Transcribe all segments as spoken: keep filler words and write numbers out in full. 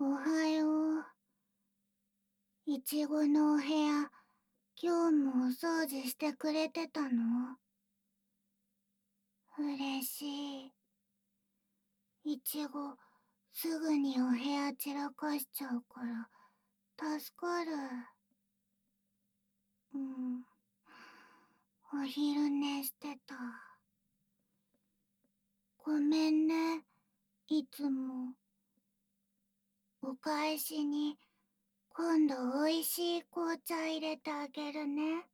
おはよう。いちごのお部屋、今日もお掃除してくれてたの？嬉しい。いちご、すぐにお部屋散らかしちゃうから、助かる。うん。お昼寝してた。ごめんね、いつも。お返しに、今度おいしい紅茶入れてあげるね。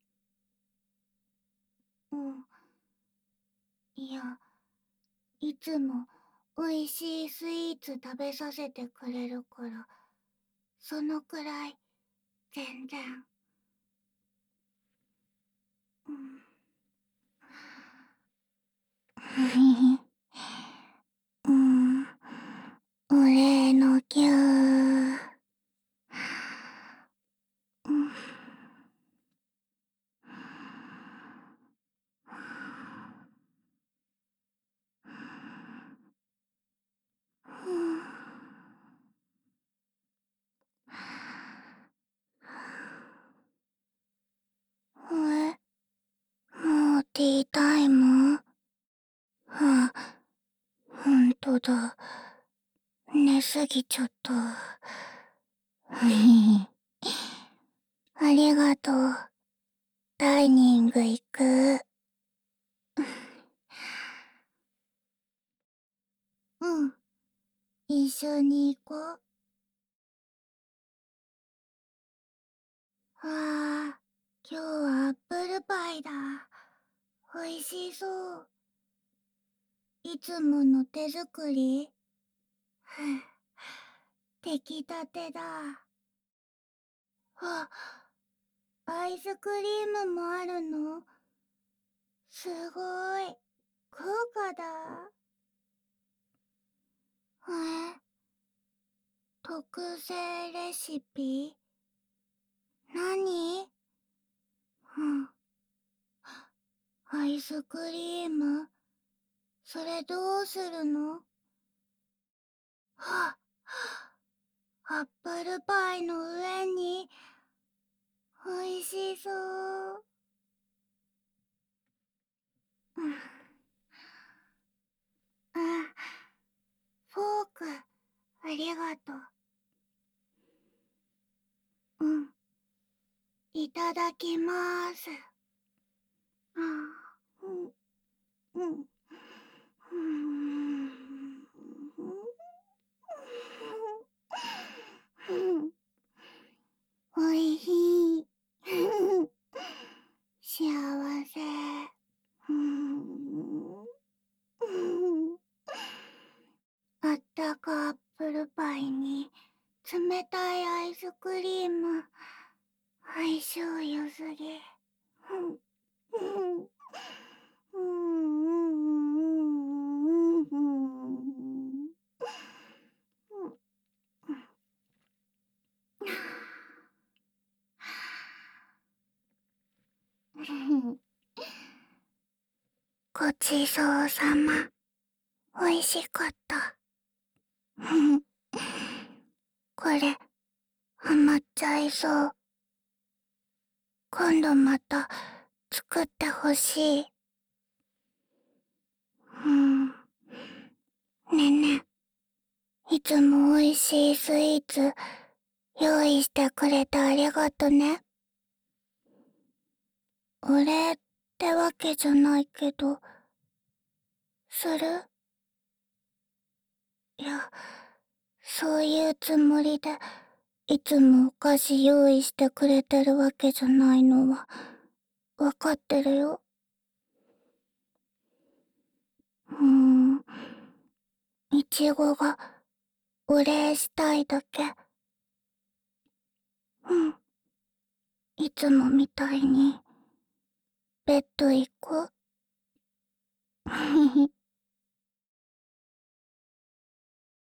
うん。いや、いつもおいしいスイーツ食べさせてくれるから、そのくらい、全然。うん。うん。お礼のぎゅー。うん。え、もうティータイム？あ、ほんとだ。寝すぎちゃった。ありがとう。ダイニング行く。うん。一緒に行こう。ああ、今日はアップルパイだ。おいしそう。いつもの手作り？ふん、出来たてだ。あ、アイスクリームもあるの？すごい。豪華だ。え、特製レシピ？何？うん。アイスクリーム？それどうするの？はっ、アップルパイの上に、おいしそう。うん。あ、フォーク、ありがとう。うん。いただきまーす。あ、うん、うん。うん。おいしい。幸せ。うん。あったかアップルパイに冷たいアイスクリーム、相性良すぎ。うん。うん。うん。ごちそうさま。おいしかった。これ、ハマっちゃいそう。今度また作ってほしい。うん。ねえねえ、いつもおいしいスイーツ用意してくれてありがとね。お礼ってわけじゃないけど、する？いや、そういうつもりで、いつもお菓子用意してくれてるわけじゃないのは、わかってるよ。うーん、いちごがお礼したいだけ。うん、いつもみたいに、ベッド行こう。